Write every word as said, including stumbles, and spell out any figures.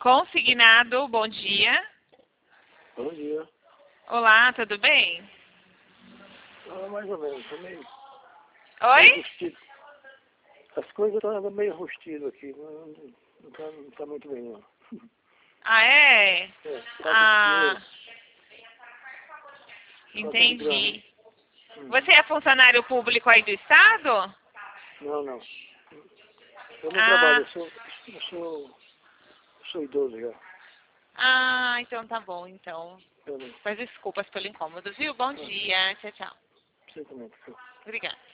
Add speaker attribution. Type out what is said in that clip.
Speaker 1: Consignado, bom dia.
Speaker 2: Bom dia.
Speaker 1: Olá, tudo bem?
Speaker 2: Ah, mais ou menos, tô meio, meio
Speaker 1: Oi?
Speaker 2: rustido. As coisas estão meio rustidas aqui, não, não, não, tá, não tá muito bem não.
Speaker 1: Ah, é?
Speaker 2: É, falta de
Speaker 1: Ah,
Speaker 2: dinheiro, falta de
Speaker 1: entendi.
Speaker 2: grana. Hum.
Speaker 1: Você é funcionário público aí do estado?
Speaker 2: Não, não. Eu não trabalho,
Speaker 1: Ah,
Speaker 2: eu sou, eu sou, eu sou idoso já.
Speaker 1: ah, então tá bom, então.
Speaker 2: Eu não,
Speaker 1: Peço desculpas pelo incômodo, viu? Bom
Speaker 2: não,
Speaker 1: dia, tchau, tchau.
Speaker 2: você também, por favor.
Speaker 1: Obrigada.